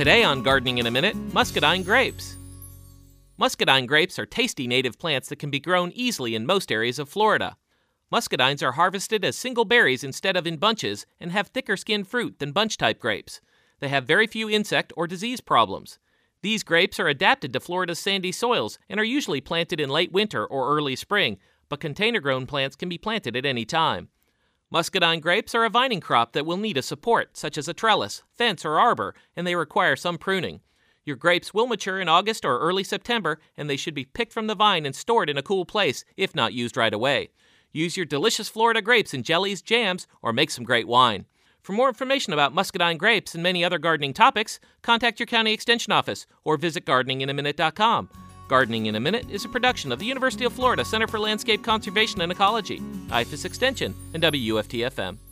Today on Gardening in a Minute, muscadine grapes. Muscadine grapes are tasty native plants that can be grown easily in most areas of Florida. Muscadines are harvested as single berries instead of in bunches and have thicker skinned fruit than bunch-type grapes. They have very few insect or disease problems. These grapes are adapted to Florida's sandy soils and are usually planted in late winter or early spring, but container-grown plants can be planted at any time. Muscadine grapes are a vining crop that will need a support, such as a trellis, fence, or arbor, and they require some pruning. Your grapes will mature in August or early September, and they should be picked from the vine and stored in a cool place, if not used right away. Use your delicious Florida grapes in jellies, jams, or make some great wine. For more information about muscadine grapes and many other gardening topics, contact your county extension office or visit gardeninginaminute.com. Gardening in a Minute is a production of the University of Florida Center for Landscape Conservation and Ecology, IFAS Extension, and WUFT-FM.